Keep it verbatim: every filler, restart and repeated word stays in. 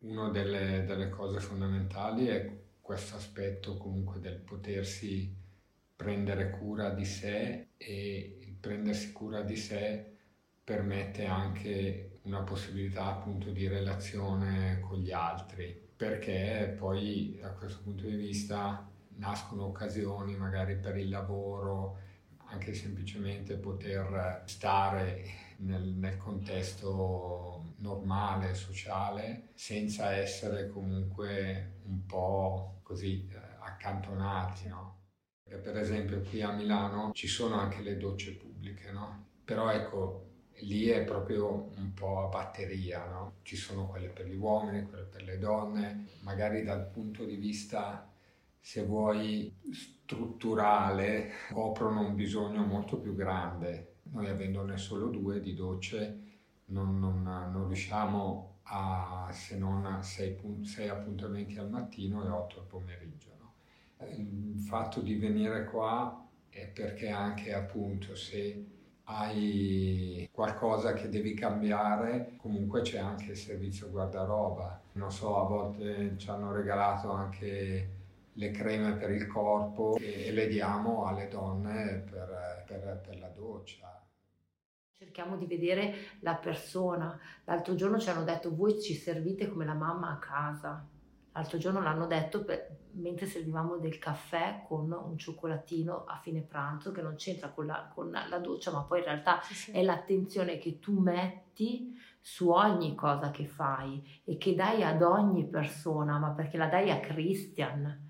una delle, delle cose fondamentali è questo aspetto comunque del potersi prendere cura di sé, e il prendersi cura di sé permette anche una possibilità appunto di relazione con gli altri, perché poi da questo punto di vista nascono occasioni magari per il lavoro, anche semplicemente poter stare nel, nel contesto normale, sociale, senza essere comunque un po' così eh, accantonati, no? Perché per esempio qui a Milano ci sono anche le docce pubbliche, no? Però ecco, lì è proprio un po' a batteria, no? Ci sono quelle per gli uomini, quelle per le donne, magari dal punto di vista, se vuoi, strutturale, coprono un bisogno molto più grande. Noi avendone solo due di docce non, non- non riusciamo a, se non a sei, pun- sei appuntamenti al mattino e otto al pomeriggio, no? Il fatto di venire qua è perché anche appunto se hai qualcosa che devi cambiare, comunque c'è anche il servizio guardaroba. Non so, a volte ci hanno regalato anche le creme per il corpo e, e le diamo alle donne per, per- per la doccia. Cerchiamo di vedere la persona. L'altro giorno ci hanno detto voi ci servite come la mamma a casa. L'altro giorno l'hanno detto per- mentre servivamo del caffè con un cioccolatino a fine pranzo che non c'entra con la, con la doccia, ma poi in realtà Sì, sì. è l'attenzione che tu metti su ogni cosa che fai e che dai ad ogni persona, ma perché la dai a Christian.